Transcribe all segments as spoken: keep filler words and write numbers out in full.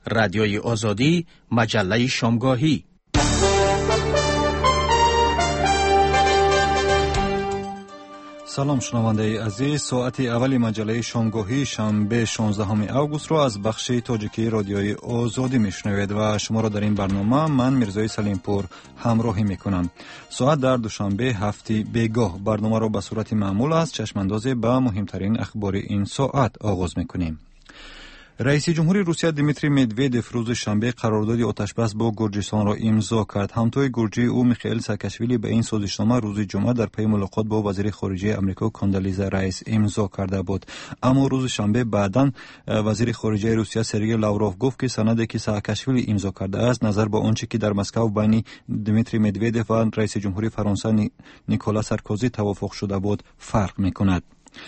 رادیوی آزادی، مجله شامگاهی. سلام شنونده عزیز، ساعت اولی مجله شامگاهی شنبه شانزدهم آگوست را از بخش تاجیکی رادیوی آزادی میشنوید و شما را در این برنامه من میرزای سلیمپور همراهی میکنم. ساعت در دوشنبه هفته بیگاه برنامه را به صورت معمول از چشمانداز به مهمترین اخبار این ساعت آغاز میکنیم. رئیس جمهوری روسیه دیمیتری مدودوف روز شنبه قرارداد آتشبس با گرجستان را امضا کرد. همتای گرجی او میخائیل ساکاشویلی به این سازشنامه روز جمعه در پی ملاقات با وزیر خارجه آمریکا کاندالیزا رایس امضا کرده بود. اما روز شنبه بعداً وزیر خارجه روسیه سرگئی لاوروف گفت که سندی که ساکاشویلی امضا کرده است نظر به آنچه که در مسکو بین دیمیتری مدودوف و رئیس جمهوری فرانسه نیکولا سارکوزی توافق شده بود فرق میکند.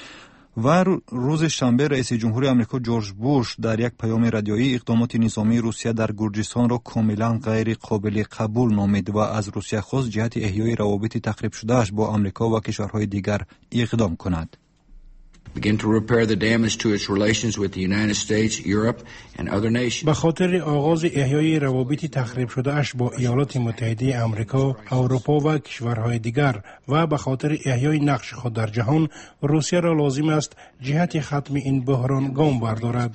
و روز شنبه رئیس جمهوری آمریکا جورج بوش در یک پیام رادیویی اقدامات نظامی روسیه در گرجستان را کاملا غیر قابل قبول نامید و از روسیه خواست جهت احیای روابط تخریب شدهش با آمریکا و کشورهای دیگر اقدام کند. begin to repair the damage to its relations with the United States, Europe and other nations. به خاطر آغاز احیای روابط تخریب شده اش با ایالات متحده آمریکا، اروپا و کشورهای دیگر و به خاطر احیای نقش خود در جهان، روسیه را لازم است جهت ختم این بحران گام بردارد.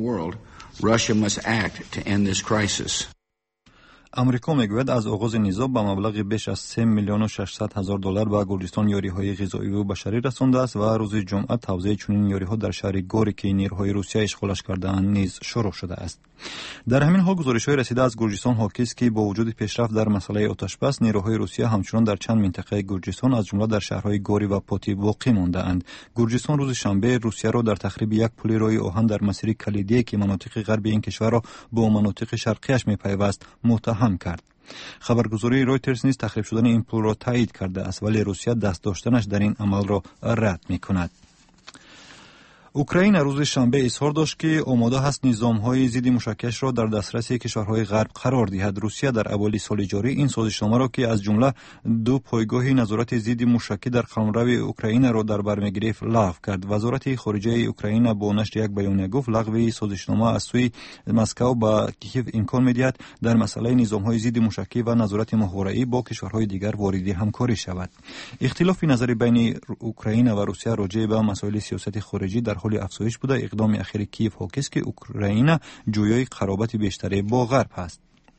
Russia must act to end this crisis. امریکا میگوید از آغاز نزاع به مبلغ بیش از سه میلیون و ششصد هزار دلار به گرجستان یاریهای غذایی و بشری رسانده است و روز جمعه توزیع چنین یاریها در شهر گوری که نیروهای روسیه اشغالش کرده‌اند نیز شروع شده است. در همین حال گزارش‌های رسیده از گرجستان حاکی است که با وجود پیشرفت در مسئله آتش‌بس نیروهای روسیه همچنان در چند منطقه گرجستان از جمله در شهرهای گوری و پاتی واقع مانده‌اند. گرجستان روز شنبه روسیه را در تخریب یک پل راه آهن در مسیر کلیدی که مناطق غربی این کشور را با مناطق شرقیش می‌پیوست متهم کرد. خبرگزاری رویترز نیز تخریب شدن این پل را تایید کرده است ولی روسیه دست داشتنش در این عمل را رد می‌کند. اوکراین روز شنبه اظهار داشت که آماده است نظام‌های ضد موشکش را در دسترس کشورهای غرب قرار دهد. روسیه در اوایل سال جاری این سازشنامه را که از جمله دو پایگاه نظارت ضد موشکی در قلمرو اوکراین را در بر می‌گرفت لغو کرد. وزارت خارجه اوکراین با نشر یک بیانیه گفت لغو سازشنامه از سوی مسکو به کیف امکان می‌دهد در مسئله نظام‌های ضد موشکی و نظارت ماهواره‌ای با کشورهای دیگر وارد همکاری شود. اختلاف نظری بین اوکراین و روسیه راجع به مسائل سیاست خارجی در حال افزایش بوده. اقدام اخیر کیف حاکی است که اوکراین جویای قرابت بیشتری با غرب است.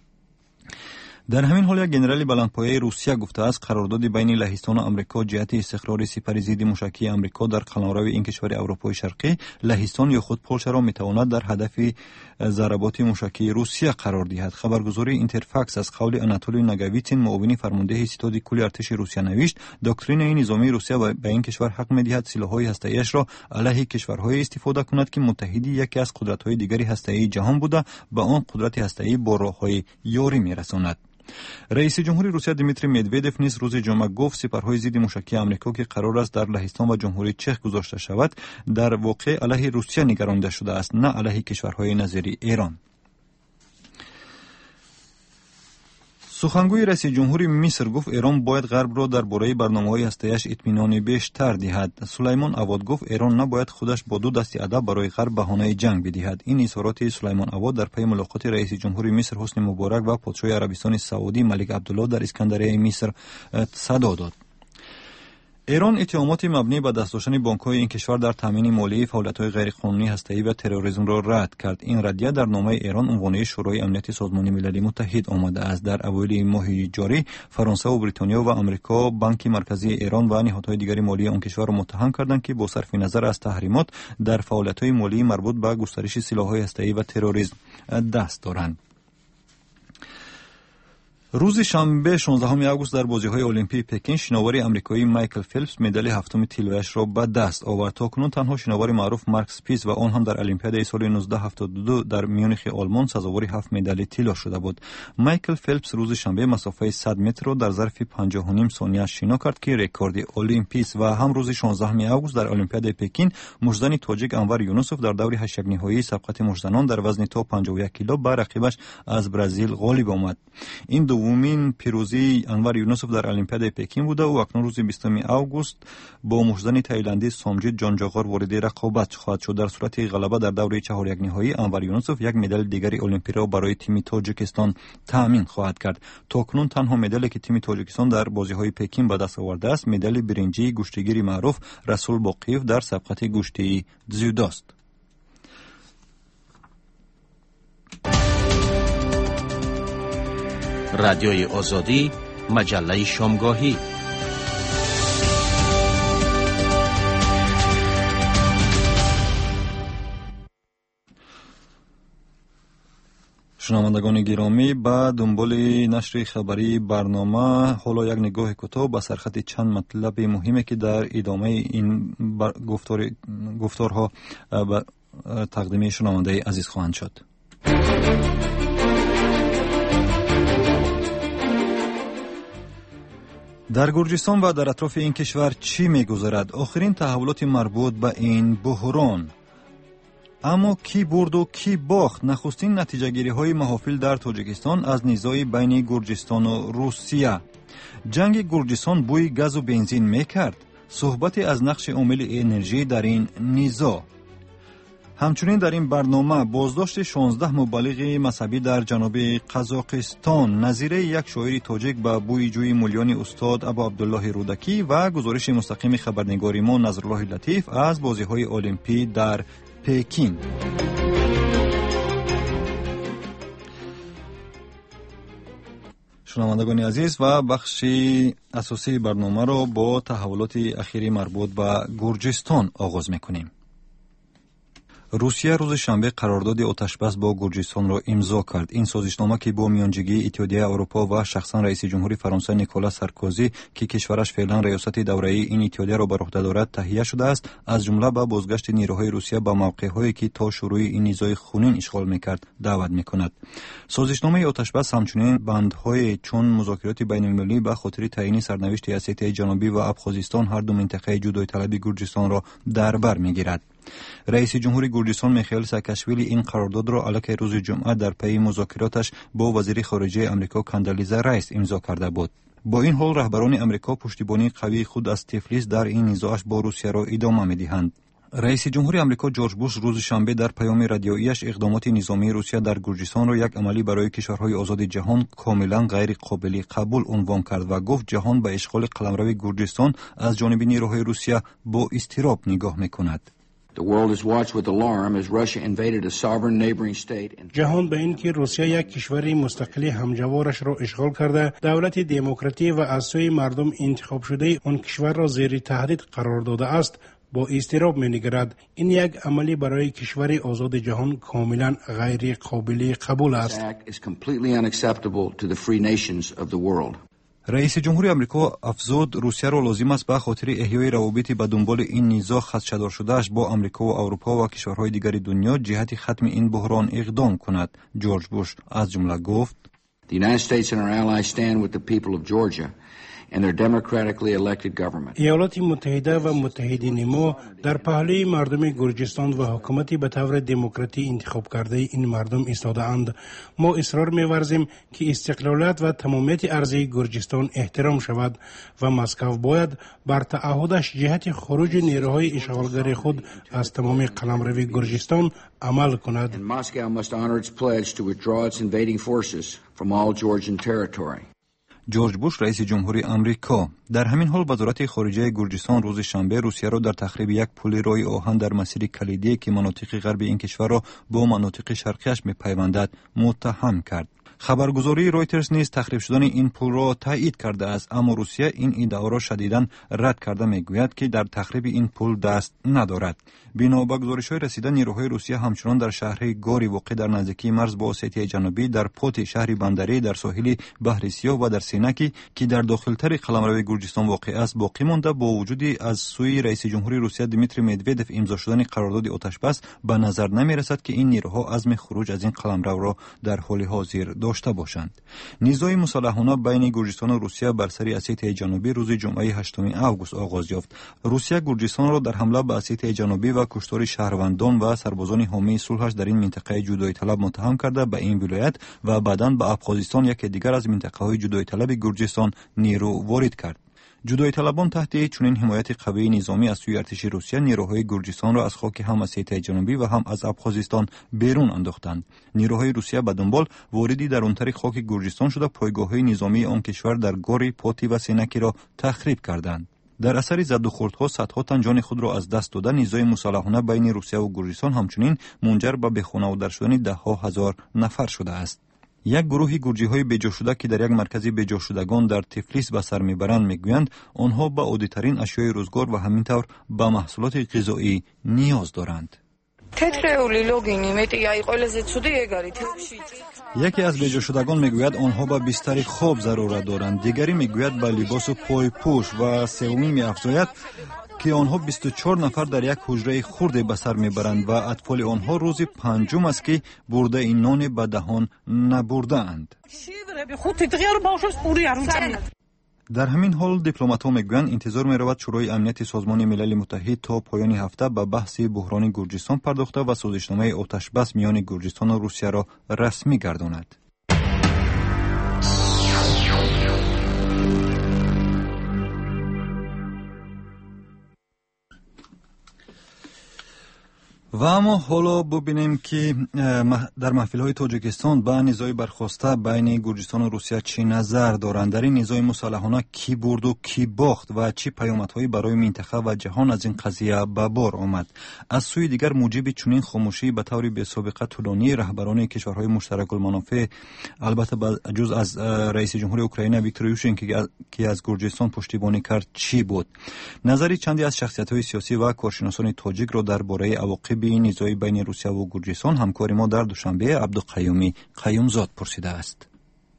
در همین حال یک ژنرال بلندپایه روسیه گفته است قرارداد بین لهستان و آمریکا جهت استقرار سپر ضد موشکی آمریکا در قلمرو این کشور اروپای شرقی، لهستان یا خود پولش را میتواند در هدف ضربات موشکی روسیه قرار دهد. خبرگزاری اینترفاکس از قول آناتولی نگاویتین معاون فرمانده ستاد کل ارتش روسیه نوشت دکترین نظامی روسیه به این کشور حق میدهد سلاح‌های هسته‌ایش را علیه کشورهای استفاده کند که متحدی یکی از قدرت‌های دیگری هسته‌ای جهان بوده به آن قدرت هسته‌ای با راه‌های یاری میرساند. رئیس جمهوری روسیه دیمیتری مدودوف نیز روز جمعه گفت سپرهای ضد موشکی آمریکا که قرار است در لهستان و جمهوری چک گذاشته شود در واقع علیه روسیه نگرانده شده است نه علیه کشورهای نظیر ایران. سخنگوی رئیس جمهوری مصر گفت ایران باید غرب را درباره برنامه‌های هسته‌ایش اطمینان بیشتر دهد. سلیمان عواد گفت ایران نباید خودش با دو دستی ادب برای غرب بهانه جنگ بدهد. این اظهارات سلیمان عواد در پی ملاقات رئیس جمهوری مصر حسنی مبارک و پادشاه عربستان سعودی ملک عبدالله در اسکندریه مصر صدا داد. ایران اتهامات مبنی بر دست داشتن بانک‌های این کشور در تامین مالی فعالیت‌های غیرقانونی هسته‌ای و تروریسم را رد کرد. این ردیه در نامه ایران عنوان شورای امنیت سازمان ملل متحد آمده است. در اوایل ماه جاری فرانسه و بریتانیا و آمریکا بانک مرکزی ایران و نهادهای دیگر مالی آن کشور را متهم کردند که با صرف نظر از تحریمات در فعالیت‌های مالی مربوط به گسترش سلاح‌های هسته‌ای و تروریسم دست دارند. روز شنبه شانزدهم آگوست در بازی‌های المپیک پکین شناور آمریکایی مایکل فلپس مدال هفتم طلایی‌اش را به دست آورد. تاکنون تنها شناور معروف مارک اسپیس و آن هم در المپیاد سال نوزده هفتاد و دو در میونخ آلمان سزاوار هفت مدال طلا شده بود. مایکل فلپس روز شنبه مسافت صد متر را در ظرف پنجاه و نیم ثانیه شنا کرد که رکورد المپیک است و هم روز شانزدهم آگوست در المپیاد پکین مجزن تاجیک انور یونسوف در دور هشت نهایی سبقت مجزنان در وزن تا پنجاه و یک کیلو بر رقیبش از برزیل غالب آمد. این دومین پیروزی انور یونسوف در المپیاد پکین بوده و اکنون روز بیستم آگوست با مشدن تایلندی سومجیت جانجاغار وارد رقابت خواهد شد. در صورت غلبه در دور چهار یک نهایی انور یونسوف یک مدال دیگری المپیایی را برای تیم تاجیکستان تامین خواهد کرد. تاکنون تنها مدالی که تیم تاجیکستان در بازی‌های پکین به دست آورده است مدال برنجی گشتیگیر معروف رسول باقیف در سبقت گشتی дзюдо است. رادیوی آزادی، مجله شامگاهی. شنوندگان گرامی، با دنبال نشر خبری برنامه حالا یک نگاه کوتاه به سرخط چند مطلب مهمی که در ادامه این گفتار گفتارها به تقدیم شنونده عزیز خواهند شد. در گرجستان و در اطراف این کشور چی می‌گذرد؟ آخرین تحولات مربوط به این بحران. اما کی برد و کی باخت؟ نخستین نتیجه گیری های محافل در تاجیکستان از نزاع بین گرجستان و روسیه. جنگ گرجستان بوی گاز و بنزین میکرد. صحبت از نقش عامل انرژی در این نزاع. همچنین در این برنامه بازداشت شانزده مبلغ مذهبی در جنوب قزاقستان، نظیر یک شاعر تاجیک به بوی جوی ملیان استاد ابا عبدالله رودکی و گزارش مستقیم خبرنگاری ما نظرالله لطیف از بازی‌های المپی در پکین. شنوندگان عزیز، و بخش اساسی برنامه را با تحولات اخیری مربوط به گرجستان آغاز می‌کنیم. روسیه روز شنبه قرارداد آتشبس با گرجستان را امضا کرد. این سازشنامه که با میانجیگی اتحادیه اروپا و شخصا رئیس جمهوری فرانسه نیکولا سارکوزی که کشورش فعلا ریاست دوره این اتحادیه را بر عهده دارد تهیه شده است، از جمله به بازگشت نیروهای روسیه به موقع‌هایی که تا شروع این نزاع خونین اشغال می‌کرد دعوت می‌کند. سازشنامه آتشبس همچنین بندهای چون مذاکرات بین‌المللی به خاطر تعیین سرنوشت اسیای جنوبی و ابخازستان، هر دو منطقه جدایی طلبی گرجستان را در بر می‌گیرد. رئیس جمهوری گرجستان میخائیل ساکاشویلی این قرارداد را علیه روز جمعه در پی مذاکراتش با وزیر خارجه امریکا کاندالیزا رایس امضا کرده بود. با این حال رهبران امریکا پشتیبانی قوی خود از تفلیس در این نزاعش با روسیه را ادامه می‌دهند. رئیس جمهوری امریکا جورج بوش روز شنبه در پیام رادیویی‌اش اقدامات نظامی روسیه در گرجستان را یک عملی برای کشورهای آزاد جهان کاملا غیر قابل قبول عنوان کرد و گفت جهان به اشغال قلمرو گرجستان از جانب نیروهای روسیه با اضطراب نگاه می‌کند. جهان به این که روسیه یک کشور مستقل همجوارش را اشغال کرده، دولت دموکراتی و از سوی مردم انتخاب شده آن کشور را زیر تهدید قرار داده است، با اضطراب می‌نگرد. این یک عملی برای کشور آزاد جهان کاملا غیر قابل قبول است. رئیس جمهوری آمریکا افزود روسیه را لازم است به خاطر احیای روابط به دنبال این نزاع خدشه‌دار شده‌اش با آمریکا و اروپا و کشورهای دیگر دنیا جهت ختم این بحران اقدام کند. جورج بوش از جمله گفت: The United States and our allies stand with the people of Georgia and their democratically elected government. ایالات متحده و متحدین ما در پهلوی مردم گرجستان و حکومتی به طور دموکراتی انتخاب کرده این مردم ایستاده اند. ما اصرار می‌ورزیم که استقلالیت و تمامیت ارضی گرجستان احترام شود و مسکو باید بر تعهدش جهت خروج نیروهای اشغالگر خود از تمام قلمرو گرجستان عمل کند. And Moscow must honor its pledge to withdraw its invading forces from all Georgian territory. جورج بوش رئیس جمهوری آمریکا. در همین حال وزارت خارجه گرجستان روز شنبه روسیه را در تخریب یک پل راه آهن در مسیر کلیدی که مناطق غرب این کشور را با مناطق شرقیش می‌پیوندد متهم کرد. خبرگزاری رویترز نیز تخریب شدن این پل را تایید کرده است، اما روسیه این ادعا را شدیداً رد کرده میگوید که در تخریب این پل دست ندارد. بنا به گزارش‌های رسیده نیروهای روسیه همچنان در شهر گاری واقع در نزدیکی مرز با اسیای جنوبی، در پوت شهر بندری در ساحل بحر سیاه و در سینکی که در داخلتر قلمرو گرجستان واقع است باقی مانده. با وجود از سوی رئیس جمهوری روسیه دیمیتری مدودوف امضا شدن قرارداد آتشبس، به نظر نمی‌رسد که این نیروها عزم خروج از این قلمرو را در حال حاضر داشته باشند. نزاع مسلحانه بین گرجستان و روسیه بر سر اسیته جنوبی روز جمعه هشتم آگوست آغاز یافت. روسیه گرجستان را در حمله به اسیته جنوبی و کشتار شهروندان و سربازان حامی صلحش در این منطقه جدایی طلب متهم کرده به این ولایت و بعداً به ابخازستان یکی دیگر از منطقه‌های جدایی طلب گرجستان نیرو وارد کرد. جدایی طلبان تحت چنین حمایت قوی نظامی از سوی ارتش روسیه نیروهای گرجستان را از خاک هم اسیته جنوبی و هم از ابخازستان بیرون انداختند. نیروهای روسیه به دنبال واردی در اونتر خاک گرجستان شده پایگاه‌های نظامی آن کشور در گوری، پاتی و سینکی را تخریب کردند. در اثر زد و خوردها صدها تن جان خود را از دست داده نزاع مسلحانه بین روسیه و گرجستان همچنین منجر به بیخانه‌دار شدن ده ها هزار نفر شده است. یک گروه گرجی‌های بیجا شده که در یک مرکز بیجا شدگان در تفلیس به سر میبرند میگویند آنها به عادی‌ترین اشیای روزگار و همینطور به محصولات غذایی نیاز دارند. یکی از بیجا شدگان میگوید آنها به بستر خواب ضرورت دارند، دیگری میگوید به لباس پای پوش و سومی می‌افزاید که آنها بیست و چهار نفر در یک حجره خرد به سر میبرند و اطفال آنها روز پنجم است که برده این نان به دهان نبرده اند. در همین حال دیپلمات‌ها میگویند انتظار می‌رود شورای امنیت سازمان ملل متحد تا پایان هفته به بحث بحران گرجستان پرداخته و سازشنامه آتش بس میان گرجستان و روسیه را رسمی گرداند. و اما حالا ببینیم که در محفل‌های تاجیکستان به نزاع برخاسته بین گرجستان و روسیه چی نظر دارند. در این نزاع مسلحانه کی برد و کی باخت و چی پیامدهایی برای منطقه و جهان از این قضیه به بار آمد. از سوی دیگر موجب چنین خاموشی به طور بی سابقه طولانی رهبران کشورهای مشترک المنافع، البته جز از رئیس جمهور اوکراین ویکتور یوشچنکو که از گرجستان پشتیبانی کرد چی بود؟ نظری چندی از شخصیت‌های سیاسی و کارشناسان تاجیک را درباره عواقب این نزاع بین روسیه و گرجستان همکار ما در دوشنبه عبدالقیومی قیومزاد پرسیده است.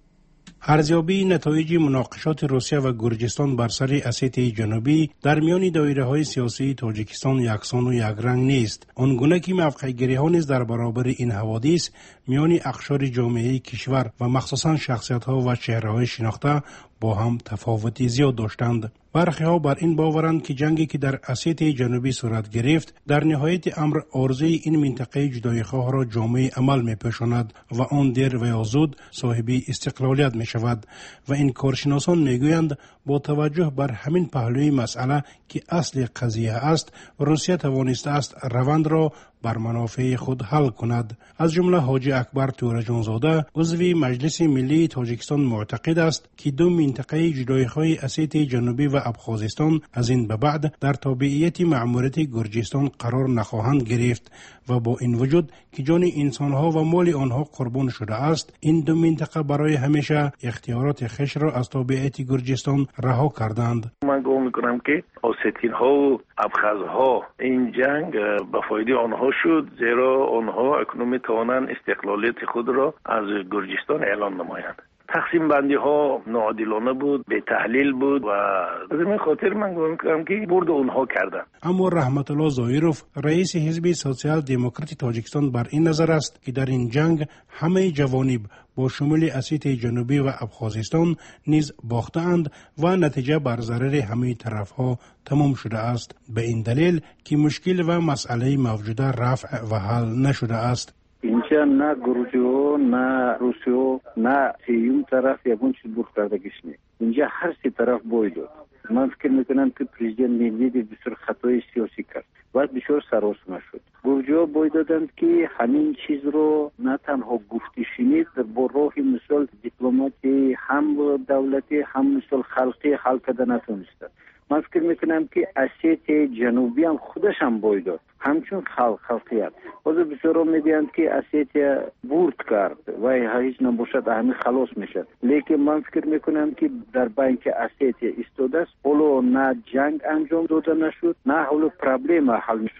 ارزیابی نتایج مناقشات روسیه و گرجستان بر سر اسیته جنوبی در میان دایره‌های سیاسی تاجیکستان یکسان و یکرنگ نیست. آنگونه که موقع‌گیری‌ها نیز در برابر این حوادث میان اقشار جامعه کشور و مخصوصاً شخصیت‌ها و چهره‌های شناخته با هم تفاوتی زیاد داشتند. برخی ها بر این باورند که جنگی که در اسیته جنوبی صورت گرفت در نهایت امر عارضه این منطقه جدایی‌خواه را جامعه عمل می‌پوشاند و آن دیر و یا زود صاحب استقلالیت می‌شود و این کارشناسان می‌گویند با توجه بر همین پهلوی مسئله که اصل قضیه است، روسیه توانسته است روند را بر منافع خود حل کند. از جمله حاجی اکبر تورجانزاده عضو مجلس ملی تاجیکستان معتقد است که دو منطقه جدایی‌خواه اسیته جنوبی و ابخازستان از این به بعد در تابعیت مأموریت گرجستان قرار نخواهند گرفت و با این وجود که جان انسانها و مال آنها قربان شده است، این دو منطقه برای همیشه اختیارات خش را از تابعیت گرجستان رها کردند. من گمان میکنم که اوستین ها و ابخاز ها این جنگ به فایده آنها شد، زیرا آنها اکنون میتوانند استقلالیت خود را از گرجستان اعلان نمایند. تقسیم بندی ها ناعادلانه بود، به تحلیل بود و از این خاطر من گمان میکنم که برد اونها کردن. اما رحمت الله زایروف رئیس حزب سوسیال دموکرات تاجیکستان بر این نظر است که در این جنگ همه جوانب با شمول اسیته جنوبی و ابخازستان نیز باختند و نتیجه بر ضرر همه طرف ها تمام شده است، به این دلیل که مشکل و مسئله موجوده رفع و حل نشده است. اینجا نه گروجو نه روسیو نه سیوم طرف یکون چیز برد کردگیش نیست. اینجا هر سی طرف بوی داد. من فکر میکنم که پریزیدنت میدوید بسیار خطای سیاسی کرد و بسیار سراسیمه شد. گروجو بوی دادند که همین چیز رو نه تنها گفتی شنید، با راه مثال دیپلماتی هم دولتی هم مثال خلقی حل کرده نتونسته. من فکر میکنم که اسیته جنوبی هم خودش هم بوی داد، همچون خلق خلقیت. بعضی بسیارا میگویند که اسیته برد کرد و هیچ نباشد همین خلاص میشه، لیکن من فکر میکنم که در بین که اسیته ایستاده است، حالا نه جنگ انجام داده نشد نه حالا پرابلم حل نشد.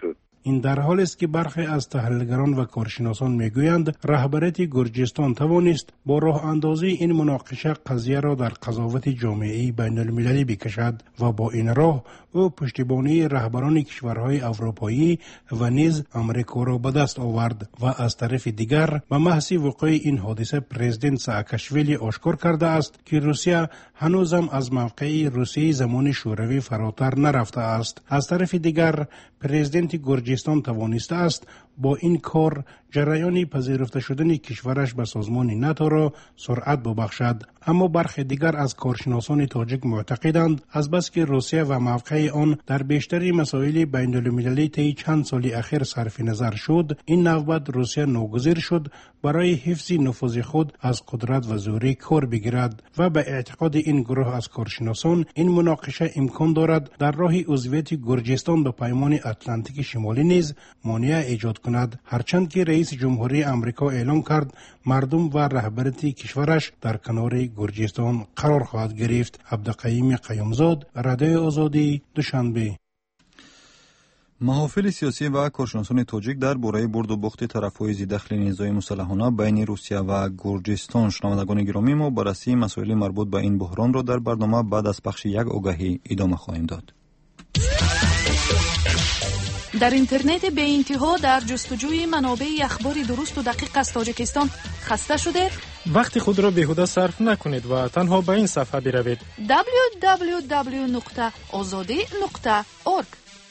این در حالی است که برخی از تحلیلگران و کارشناسان میگویند رهبریت گرجستان توانست با راه اندازی این مناقشه قضیه را در قضاوت جامعه بین المللی بکشد و با این راه او پشتیبانی رهبران کشورهای اروپایی و نیز امریکا را به دست آورد و از طرف دیگر به محض وقوع این حادثه پرزیدنت ساکاشویلی آشکار کرده است که روسیه هنوزم از موقع روسیه زمان شوروی فراتر نرفته است. از طرف دیگر پرزیدنت گرجستان توانسته است با این کار جریان پذیرفته شدن کشورش به سازمان ناتو را سرعت ببخشد. اما برخی دیگر از کارشناسان تاجیک معتقدند از بس که روسیه و موقع آن در بیشتر مسائل بین المللی طی چند سال اخیر صرف نظر شد، این نوبت روسیه ناگزیر شد برای حفظ نفوذ خود از قدرت و زوری کار بگیرد و به اعتقاد این گروه از کارشناسان این مناقشه امکان دارد در راه عضویت گرجستان به پیمان اتلانتیک شمالی نیز مانع ایجاد کند، هرچند که رئیس جمهوری آمریکا اعلام کرد مردم و رهبریت کشورش در کنار گرجستان قرار خواهد گرفت. عبدالقیوم قیومزاد، رادیو آزادی، دوشنبه. محافل سیاسی و کارشناسان تاجیک در باره برد و باخت طرف‌های ذی‌دخل نزاع مسلحانه بین روسیه و گرجستان. شنوندگان گرامی، ما بررسی مسائل مربوط به این بحران را در برنامه بعد از پخش یک آگهی ادامه خواهیم داد. در اینترنت به انتها در جستجوی منابع اخبار درست و دقیق از تاجیکستان خسته شده؟ وقت خود را بیهوده صرف نکنید و تنها به این صفحه بروید دبلیو دبلیو دبلیو نقطه آزادی نقطه اورگ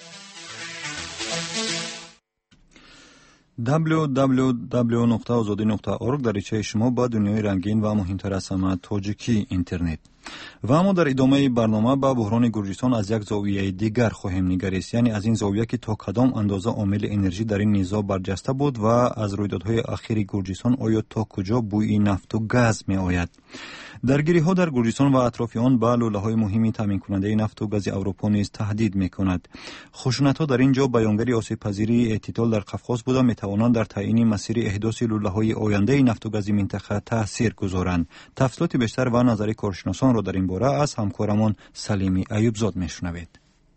دبلیو دبلیو دبلیو نقطه آزادی نقطه اورگ دریچه شما با دنیای رنگین و مهمتر از همه تاجیکی اینترنت. و اما در ادامه برنامه با بحران گرجستان از یک زاویه دیگر خواهیم نگریست، یعنی از این زاویه که تا کدام اندازه عامل انرژی در این نزاع برجسته بود و از رویدادهای اخیر گرجستان آیا تا کجا بوی نفت و گاز می آید. درگیری ها در گرجستان و اطراف آن به لوله های مهمی تامین کننده نفت و گاز اروپا نیز تهدید می کند. خشونت ها در اینجا بیانگر آسیب پذیری اعتدال در قفقاز بوده می توانند در تعیین مسیر احداث لوله های آینده نفت و گاز منطقه تاثیر گذارند. تفصیلات بیشتر و نظر کارشناسان را در این باره از همکارمان سلیمی ایوبزاد میشنوید.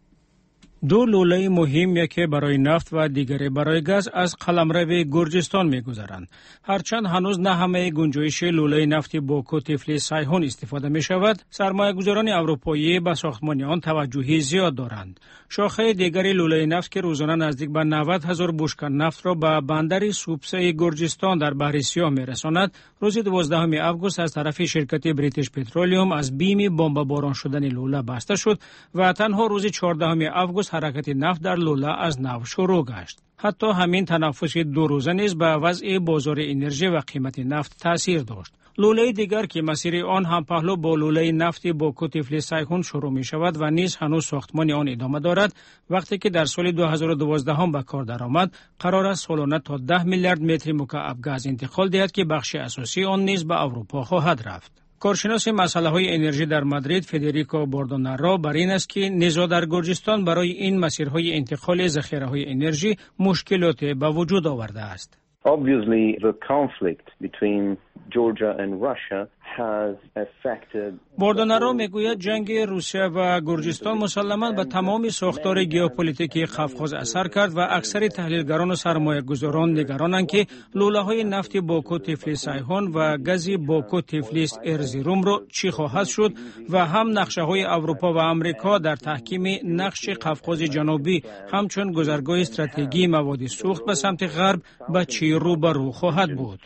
دو لوله مهم، یکی برای نفت و دیگری برای گاز، از قلمرو گرجستان می‌گذرند. هرچند هنوز نه همه گنجایش لوله نفت باکو تفلیس سایحون استفاده می‌شود، سرمایه‌گذاران اروپایی به ساختمان آن توجهی زیاد دارند. شاخه دیگری لوله نفت که روزانه نزدیک به نود هزار بشکه نفت را به بندر سوپسه گرجستان در بحر سیاه می‌رساند، روز دوازدهم آگوست از طرف شرکت بریتیش پترولیوم از بیم بمباران شدن لوله بسته شد و تنها روز چهاردهم آگوست حرکت نفت در لوله از نو شروع گشت. حتی همین تنفس دو روزه نیز به وضع بازار انرژی و قیمت نفت تاثیر داشت. لوله دیگر که مسیر آن هم پهلو با لوله نفت باکو تفلیس سایحون شروع می شود و نیز هنوز ساختمان آن ادامه دارد، وقتی که در سال دو هزار و دوازده هم به کار درآمد، قرار است سالانه تا ده میلیارد متر مکعب گاز انتقال دهد که بخش اساسی آن نیز به اروپا خواهد رفت. کارشناس مسئله های انرژی در مادرید فدریکو باردونارو بر این است که نزاع در گرجستان برای این مسیرهای انتقال ذخیره های انرژی مشکلات به وجود آورده است. Obviously, the conflict between Georgia and Russia has affected. باردونارو میگوید جنگ روسیه و گرجستان مسلماً به تمام ساختار ژئوپلیتیکی قفقاز اثر کرد و اکثر تحلیلگران و سرمایه‌گذاران نگرانند که لوله‌های نفت باکو تفلیس سایحون و گاز باکو تفلیس ارزیروم را چی خواهد شد و هم نقشه‌های اروپا و آمریکا در تحکیم نقش قفقاز جنوبی همچون گذرگاه استراتژیکی مواد سوخت به سمت غرب به چی روبرو خواهد بود.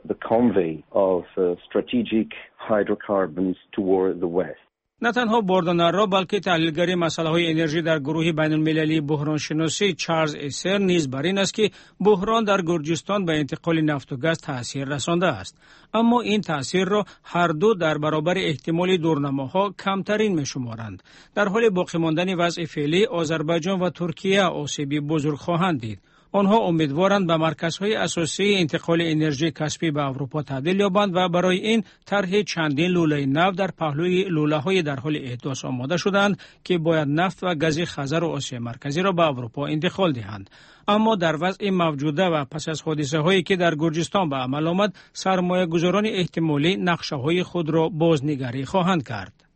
hydrocarbons toward the west. نه تنها باردونارو بلکه تحلیلگر مسائل انرژی در گروه بین المللی بحران شناسی چارلز اسر نیز بر این است که بحران در گرجستان به انتقال نفت و گاز تاثیر رسانده است، اما این تاثیر را هر دو در برابر احتمال دورنماها کمترین می‌شمارند. در حال باقی ماندن وضع فعلی، آذربایجان و ترکیه آسیبی بزرگ خواهند دید. آنها امیدوارند به مرکزهای اساسی انتقال انرژی کسبی به اروپا تبدیل یابند و برای این طرح چندین لوله نفت در پهلوی لوله‌های در حال احداث آماده شدند که باید نفت و گاز خزر و آسیا مرکزی را به اروپا انتقال دهند. اما در وضع موجوده و پس از حادثه هایی که در گرجستان به عمل آمد، سرمایه گذاران احتمالی نقشه های خود را بازنگری خواهند کرد.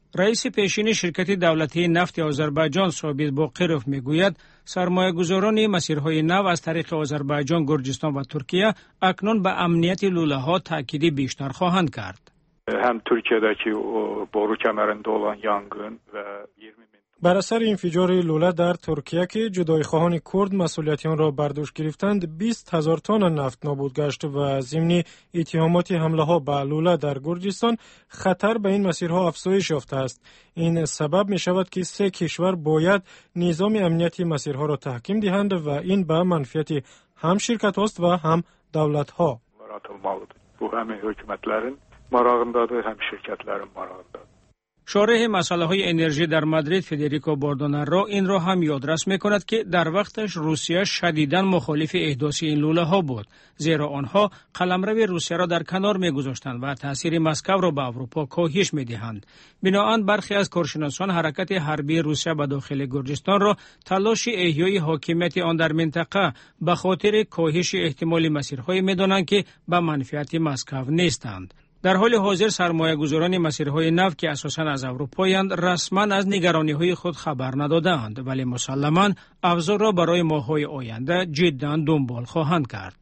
رئیس پیشین شرکت دولتی نفت آذربایجان ثابت باقرov میگوید سرمایه‌گذاران مسیرهای نو از طریق آذربایجان، گرجستان و ترکیه اکنون به امنیت لوله‌ها تاکید بیشتر خواهند کرد. هم ترکیه‌دaki boru kemerinde olan yangın ve بر اثر انفجار لوله در ترکیه که جدایخواهان کرد مسئولیت آن را بر دوش گرفتند، بیست هزار تن نفت نابود گشت و ضمن اتهامات حمله ها به لوله در گرجستان خطر به این مسیرها افزایش یافته است. این سبب می شود که سه کشور باید نظام امنیتی مسیرها را تحکیم دهند و این به منفعت هم شرکت هاست و هم دولت ها. Bu hem hükümetlerin marağındadır hem şirketlerin marağındadır. شارح مسئله های انرژی در مادرید فدریکو باردونارو این را هم یادرس میکند که در وقتش روسیه شدیداً مخالف احداث این لوله ها بود، زیرا آنها قلمرو روسیه را در کنار میگذاشتند و تاثیر مسکو را به اروپا کاهش میدهند. بنابراین برخی از کارشناسان حرکت حربی روسیه به داخل گرجستان را تلاش احیای حاکمیت آن در منطقه به خاطر کاهش احتمال مسیرهای میدانند که به منفعت مسکو نیستند. در حال حاضر سرمایه‌گذاران مسیرهای نفت که اساساً از اروپایند رسما از نگرانی‌های خود خبر ندادند، ولی مسلماً افزار را برای ماه‌های آینده جداً دنبال خواهند کرد.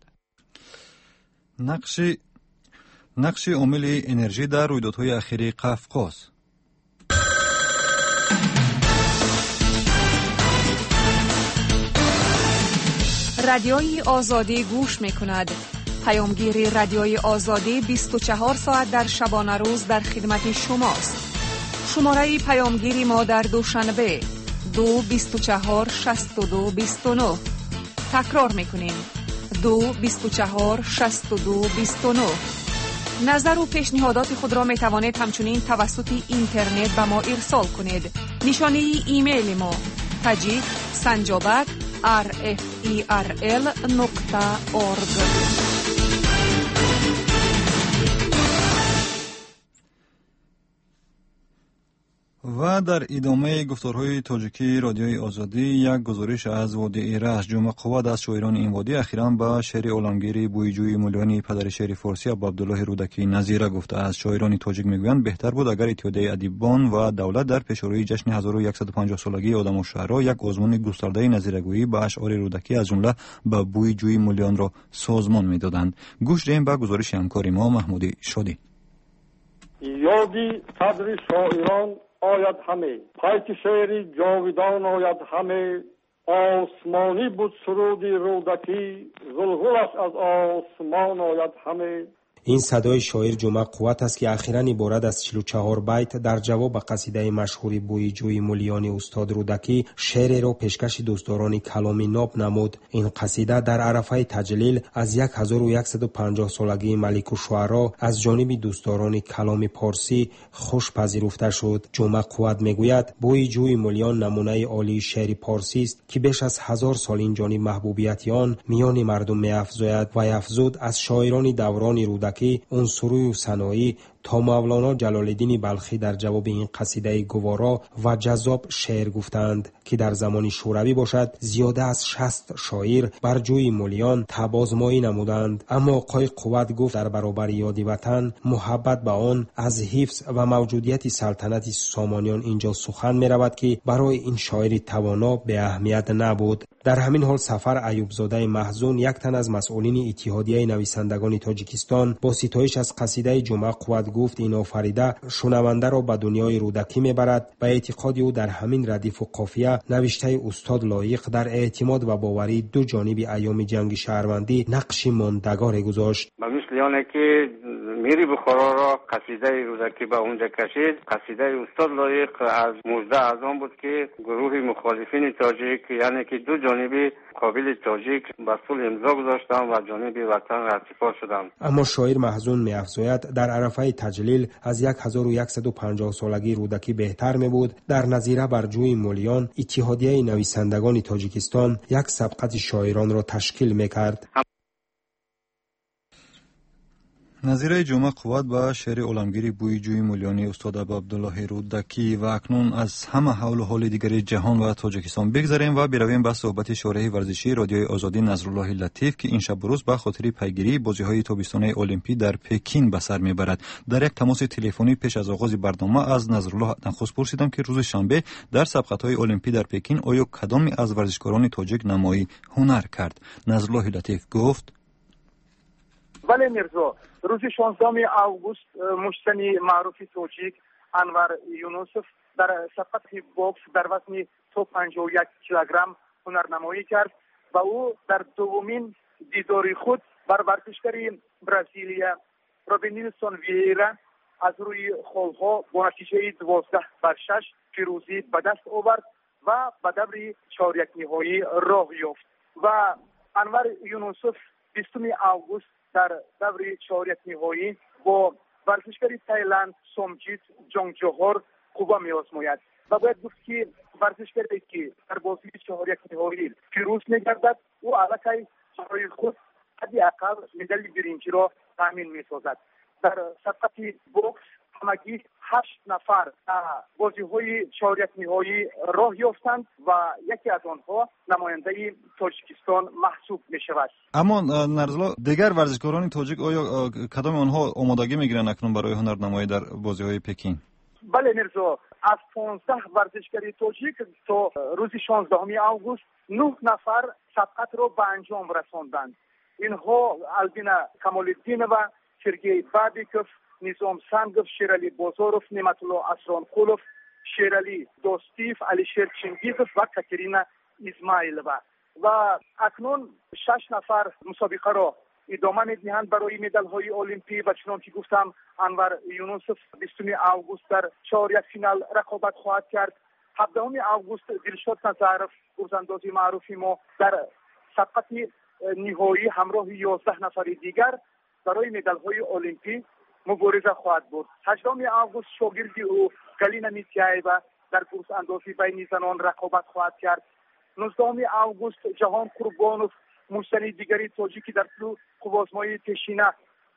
نقش نقش عامل انرژی در رویدادهای اخیر قفقاز. رادیوی آزادی گوش می‌کند. پیامگیر رادیوی آزادی بیست و چهار ساعت در شبانه روز در خدمت شماست. شماره پیامگیری ما در دوشنبه دو بیست و چهار شصت و دو بیست و نه. تکرار میکنیم دو بیست و چهار شصت و دو بیست و نه. نظر و پیشنهادات خود را می توانید همچنین توسط اینترنت به ما ارسال کنید. نشانه ایمیل ما تاجیک سنجابک آر اف ای آر ال نقطه اورگ. و در ادامه گفتارهای تاجیکی رادیوی آزادی یک گزارش از وادی رشت. جمعه قوت از شاعران این وادی اخیراً به شعر عالمگیر بویجوی مولیانی پدر شعر فارسی عبدالله رودکی نظیره گفته است. شاعران تاجیک میگویند بهتر بود اگر اتحادیه ادیبان و دولت در پیشروی جشن هزار و صد و پنجاه سالگی آدم و شعرا یک آزمون گسترده نظیره‌گویی به اشعار رودکی از جمله به بویجوی مولیان را سازمان میدادند. گوش دهیم به گزارش همکار ما محمودی شادی. یادی صدر شاعران آید همه، پیک شعری جاویدان آید همه. آسمانی بود سرودی رودکی، غلغلش از آسمان آید همه. این صدای شاعر جمعه قوت است که اخیراً عبارت از چهل و چهار بیت در جواب قصیده مشهور بویجوی مولیانی استاد رودکی شعر را پیشکش دوستداران کلام ناب نمود. این قصیده در عرفه تجلیل از هزار و صد و پنجاه سالگی ملک الشعرا از جانب دوستداران کلام پارسی خوش پذیرفته شد. جمعه قوت میگوید بویجوی مولیان نمونه عالی شعر پارسی است که بیش از هزار سال این جانب محبوبیت آن میان مردم میافزاید و افزود از شاعران دوران رودکی عنصری و ثنایی تا مولانا جلال الدین بلخی در جواب این قصیده گوارا و جذاب شعر گفتند که در زمان شوروی باشد زیاده از شصت شاعر بر جوی مولیان تبازمایی نمودند. اما آقای قوت گفت در برابر یاد وطن محبت به آن از حفظ و موجودیت سلطنت سامانیان اینجا سخن می رود که برای این شاعر توانا به اهمیت نبود. در همین حال سفر ایوب زاده محزون یک تن از مسئولین اتحادیه نویسندگان تاجیکستان با ستایش از قصیده جمعه قوت گفت این آفریده شنونده را به دنیای رودکی میبرد. به اعتقاد او در همین ردیف و قافیه نوشته استاد لایق در اعتماد و باوری دو جانب ایام جنگ شهروندی نقش ماندگار گذاشت. به مثل آنه که میری بخارا را قصیده رودکی به اونجا کشید، قصیده استاد لایق از مجده از آن بود که گروه مخالفین تاجیک یعنی که دو جانبی قابل تاجیک به صلح امضا گذاشتند و جانب وطن رهسپار شدند. اما شاعر محزون می‌افزاید در عرفه تجلیل از هزار و صد و پنجاه سالگی رودکی بهتر می بود در نظیره بر جوی مولیان اتحادیه نویسندگان تاجیکستان یک سبقت شاعران را تشکیل می‌کرد. نظیره جمعه قوت به شهر عالمگیری بویجوی مولیانی استاد عبدالله رودکی و اکنون از همه حول و حال دیگر جهان و تاجیکستان بگذریم و برویم به صحبت شورای ورزشی رادیوی آزادی نظرالله لطیف که این شب و روز به خاطر پیگیری بازی‌های تابستانه المپی در پکین به سر میبرد. در یک تماس تلفنی پیش از آغاز برنامه از نظرالله نخست پرسیدم که روز شنبه در سبقت‌های المپی در پکین آیا کدام از ورزشکاران تاجیک نمایی هنر کرد؟ نظرالله لطیف گفت: بله میرزا، روز شانزدهم آگوست مشتنی معروف تاجیک انور یونوسف در سبقت بوکس در وزن سی و پنجاه و یک کیلوگرم هنرنمایی کرد و او در دومین دیداری خود بر ورزشکار برزیلیا روبینیلسون وییرا از روی خولها با نتیجه دوازده بر شش پیروزی به دست آورد و به دور چهارده نهایی راه یافت و انور یونوسف بیستم آگوست در دور چهارده نهایی با ورزشکار تایلند سومجیت جونگجوهور خوبه می آزماید و باید گفت که ورزشکاری که در بازی چهارده نهایی پیروز می‌گردد او علاقه برای خود حداقل مدال برنجی را تامین می‌سازد. در سبقت بوکس همگی هشت نفر بازی‌های چهارده نهایی راه یافتند و یکی از آنها نماینده تاجیکستان محسوب می‌شود. اما نظرالله دیگر ورزشکاران تاجیک آیا کدام آنها آمادگی می‌گیرند اکنون برای هنرنمایی در بازی‌های پکین؟ بله میرزا، از پانزده ورزشکاری تاجیک تا روز شانزدهم آگوست نه نفر سبقت را به انجام رساندند. اینها البین کمال‌الدین و سرگئی بابیکوف، نظام سنگوف، شیرالی بازاروف، نعمتالله اسرانقولوف، شیرالی دوستیف، علیشیر چنگیزوف و کاترینا اسماعیلووا و اکنون شش نفر مسابقه را ادامه می‌دهند برای مدال‌های المپی و چنانچه که گفتم انور یونوسف بیستم آگوست در چهارده فینال رقابت خواهد کرد. هفدهم آگوست دلشاد نظرف گوزنداز معروف ما در سبقت نهایی همراه یازده نفر دیگر برای مدال‌های المپی مبارزه خواهد بود. هجدهم آگوست شاگرد او گالینا میتیایوا در کورس اندازی بین زنان رقابت خواهد کرد. نوزدهم آگوست جهان قربانوف مشتری دیگری تاجیکی در طول خوب‌آزمایی تشینه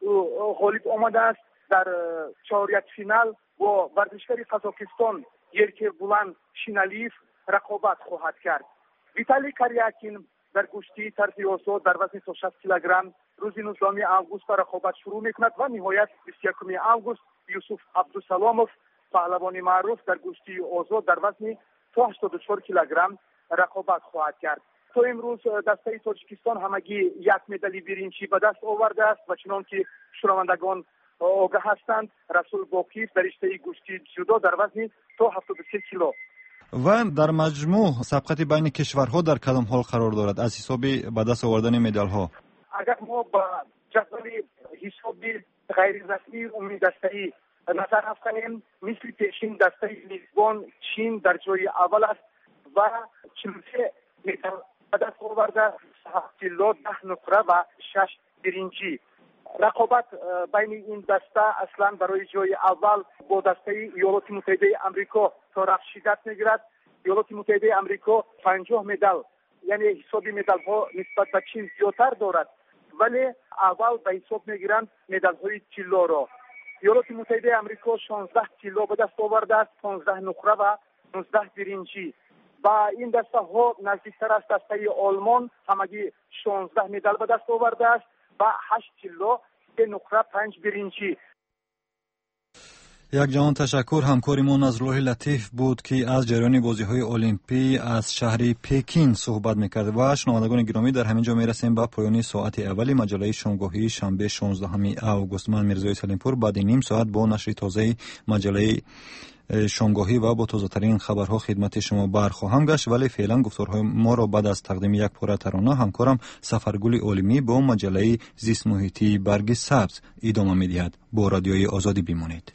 غالب آمده است. در چهارده فینال با ورزشکار قزاقستان یرکی بولان شینالیف رقابت خواهد کرد. ویتالی کاریاکین در گشتی طرز آزاد در وزن تا شصت کیلوگرم روز نوزدهم آگوست رقابت شروع میکند و نهایت بیست و یکم آگوست یوسف عبدالسلاموف پهلوان معروف در گشتی آزاد در وزن تا هشتاد و چهار کیلوگرم رقابت خواهد کرد. تا امروز دسته تاجیکستان همگی یک مدال برنجی به دست آورده است و چنان که شنوندگان آگاه هستند رسول باقی در رشته گشتی جودو در وزن تا هفتاد و سه کیلو. و در مجموع سبقت بین کشورها در کدام حال قرار دارد از حساب به دست آوردن مدال ها؟ اگر ما با جدول حساب غیر رسمی عمومی دسته‌ای نظر افکنیم مثل پیشین دسته لیزبون چین در جای اول است و چهل و سه مدال به دست آورده، هفت کیلو، ده نقره و شش برنجی. رقابت بین این دسته اصلا برای جای اول با دسته ایالات متحده آمریکا طرف شدت میگیرد. ایالات متحده آمریکا پنجاه مدال یعنی حساب مدال ها نسبت به چین زیادتر دارد ولی اول به حساب میگیرند مدال های طلا را. ایالات متحده آمریکا شانزده طلا به دست آورده است، پانزده نقره و نوزده برنجی. با این دسته ها نزدیکتر است دسته آلمان همگی شانزده مدال به دست آورده است و هشت طلا، سه نقره، پنج برنجی. یک جهان تشکر. همکارمون نظرالله لطیف بود که از جریان بازی‌های المپی از شهر پکین صحبت می‌کرد. و شنوندگان گرامی در همین جا می‌رسیم به پایان ساعت اولی مجله شامگاهی شنبه شانزدهم آگوست. من میرزای سلیمپور بعد نیم ساعت با نشر تازه مجله شامگاهی و با تازه‌ترین خبرها خدمت شما برخواهم گشت، ولی فعلا گفتارهای ما را بعد از تقدیم یک پاره ترانه همکارم سفرگل عالمی با مجله زیست محیطی برگ سبز ادامه می‌دهد. با رادیوی آزادی بمانید.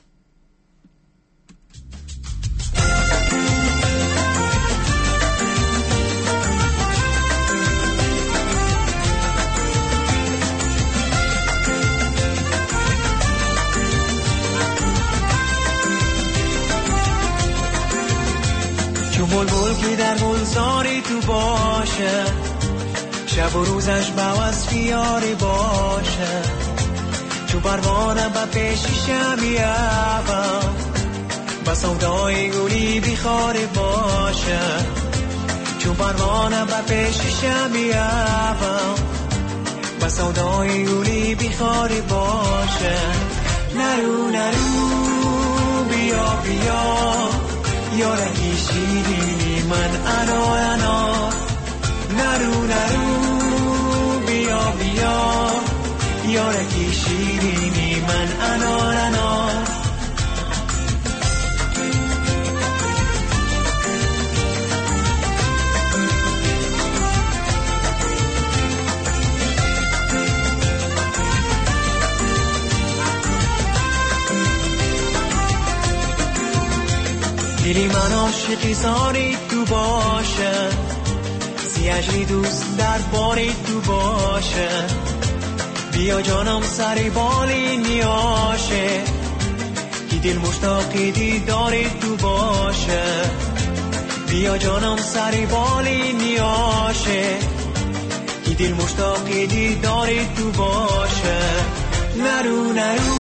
چون بلبل که در گلزاری تو باشه شب و روزش با از خیاری باشه چو پروانه به پیششم بیایم با سودای گلی بخاره باشه چو پروانه به پیششم بیایم با سودای گلی بخاره باشه نرو نرو بیا بیا یارکی شیرینی من انا انا نرو نرو بیا بیا یارکی شیرینی من انا انا دلی من عاشقی زاری تو باشه سیاجی دوست در باری تو باشه بیا جانم سری بالی نیاشه کی دل مشتاقی دیداری تو باشه بیا جانم سری بالی نیاشه کی دل مشتاقی دیداری تو باشه نرو نرو